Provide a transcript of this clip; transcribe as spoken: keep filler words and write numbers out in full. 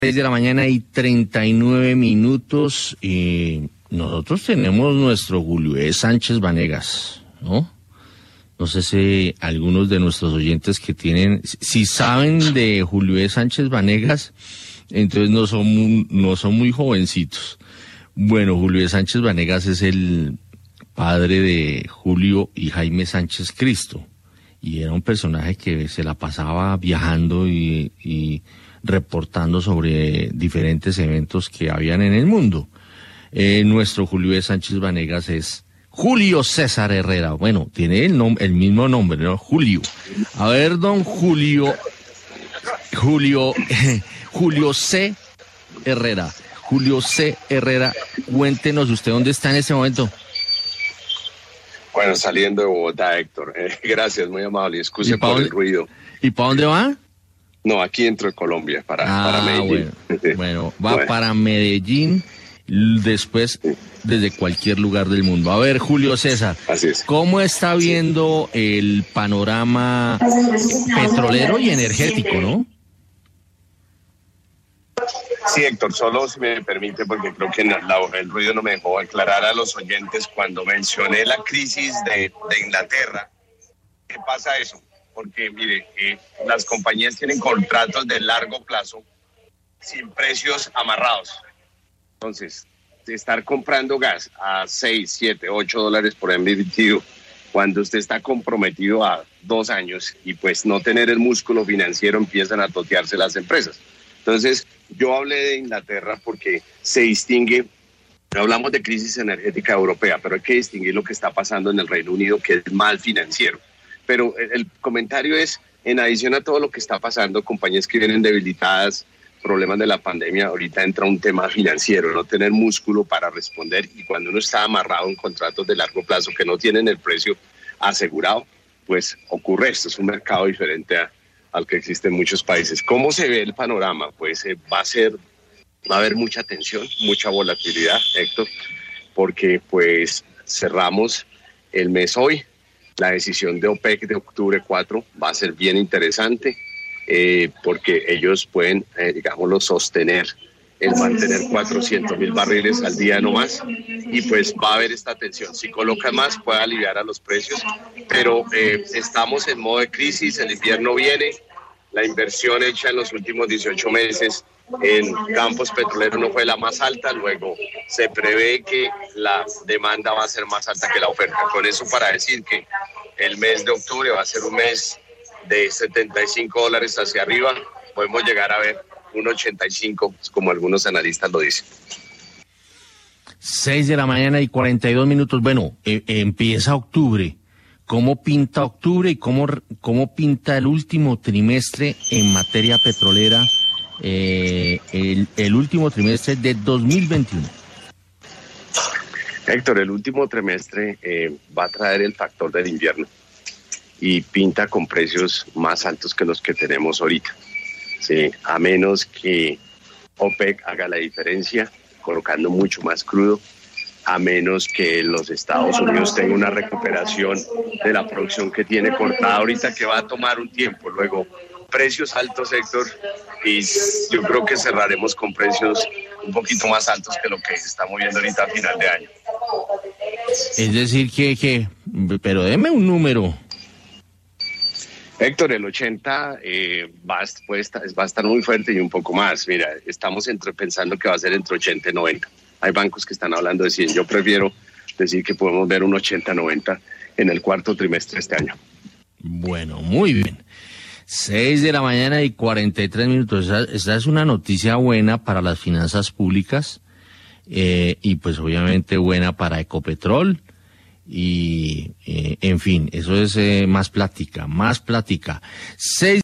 seis de la mañana y treinta y nueve minutos y nosotros tenemos nuestro Julio E. Sánchez Vanegas, ¿no? No sé si algunos de nuestros oyentes que tienen, si saben de Julio E. Sánchez Vanegas, entonces no son muy, no son muy jovencitos. Bueno, Julio E. Sánchez Vanegas es el padre de Julio y Jaime Sánchez Cristo y era un personaje que se la pasaba viajando y, y reportando sobre diferentes eventos que habían en el mundo. Eh, nuestro Julio E. Sánchez Vanegas es Julio César Herrera. Bueno, tiene el, nom- el mismo nombre, ¿no? Julio. A ver, don Julio, Julio, Julio C. Herrera. Julio C. Herrera, cuéntenos usted dónde está en este momento. Bueno, saliendo de Bogotá, Héctor. Eh, gracias, muy amable. Excuse por dónde, el ruido. ¿Y para dónde va? No, aquí dentro de Colombia, para, ah, para Medellín. Bueno, bueno va bueno. para Medellín, después sí. desde cualquier lugar del mundo. A ver, Julio César, Así es. ¿cómo está viendo sí. el panorama petrolero y energético, no? Sí, Héctor, solo si me permite, porque creo que la, el ruido no me dejó aclarar a los oyentes cuando mencioné la crisis de, de Inglaterra. ¿Qué pasa eso? Porque, mire, eh, las compañías tienen contratos de largo plazo sin precios amarrados. Entonces, de estar comprando gas a seis, siete, ocho dólares por M B T U, cuando usted está comprometido a dos años y pues no tener el músculo financiero, empiezan a totearse las empresas. Entonces, yo hablé de Inglaterra porque se distingue, hablamos de crisis energética europea, pero hay que distinguir lo que está pasando en el Reino Unido, que es mal financiero. Pero el, el comentario es, en adición a todo lo que está pasando, compañías que vienen debilitadas, problemas de la pandemia, ahorita entra un tema financiero, no tener músculo para responder, y cuando uno está amarrado en contratos de largo plazo que no tienen el precio asegurado, pues ocurre esto, es un mercado diferente a, al que existe en muchos países. ¿Cómo se ve el panorama? Pues eh, va a ser, va a haber mucha tensión, mucha volatilidad, Héctor, porque pues cerramos el mes hoy. La decisión de OPEC de octubre cuatro va a ser bien interesante eh, porque ellos pueden, eh, digámoslo, sostener el mantener cuatrocientos mil barriles al día no más, y pues va a haber esta tensión. Si coloca más puede aliviar a los precios, pero eh, estamos en modo de crisis, el invierno viene, la inversión hecha en los últimos dieciocho meses en campos petroleros no fue la más alta, luego se prevé que la demanda va a ser más alta que la oferta. Con eso para decir que el mes de octubre va a ser un mes de setenta y cinco dólares hacia arriba, podemos llegar a ver un ochenta y cinco, como algunos analistas lo dicen. seis de la mañana y cuarenta y dos minutos. Bueno, eh, empieza octubre. ¿Cómo pinta octubre y cómo, cómo pinta el último trimestre en materia petrolera? Eh, el, el último trimestre de dos mil veintiuno. Héctor, el último trimestre eh, va a traer el factor del invierno y pinta con precios más altos que los que tenemos ahorita. Sí, a menos que OPEC haga la diferencia, colocando mucho más crudo, a menos que los Estados Unidos tengan una recuperación de la producción que tiene cortada ahorita, que va a tomar un tiempo. Luego, precios altos, Héctor, y yo creo que cerraremos con precios un poquito más altos que lo que se está moviendo ahorita a final de año. Es decir, que, que pero deme un número. Héctor, el ochenta eh, va, puede estar, va a estar muy fuerte y un poco más. Mira, estamos entre, pensando que va a ser entre ochenta y noventa. Hay bancos que están hablando de cien. Yo prefiero decir que podemos ver un ochenta noventa en el cuarto trimestre de este año. Bueno, muy bien. seis de la mañana y cuarenta y tres minutos. Esta, esta es una noticia buena para las finanzas públicas eh, y pues obviamente buena para Ecopetrol y eh, en fin, eso es eh, más plática, más plática. seis